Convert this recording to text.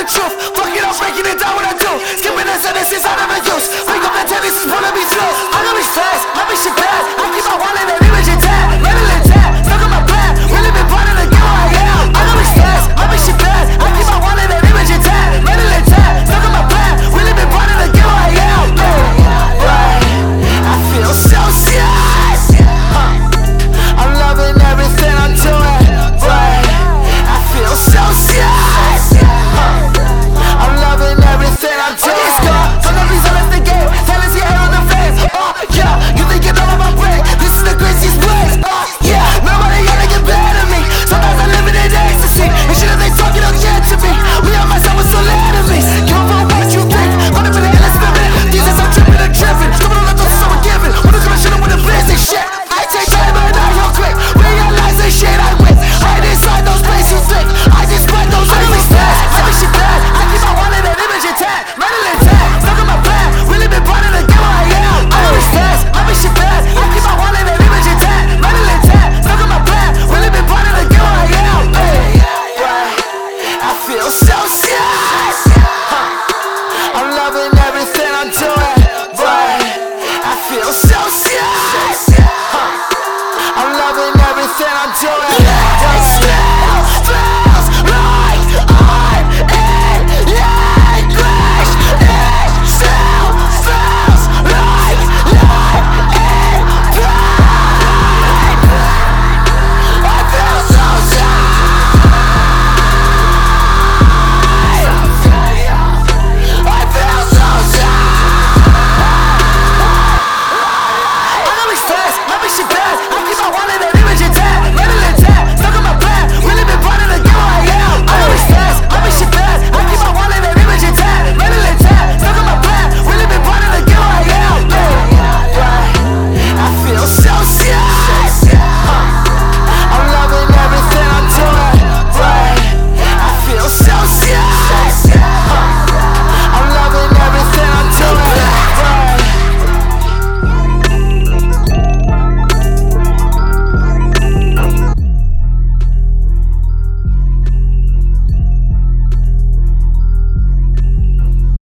the truth. Fuck it, I'm breaking it down what I do. Skipping the sentences I never use. Wake up the tennis, wanna be slow. I know it's fast, let me shit bad. I keep my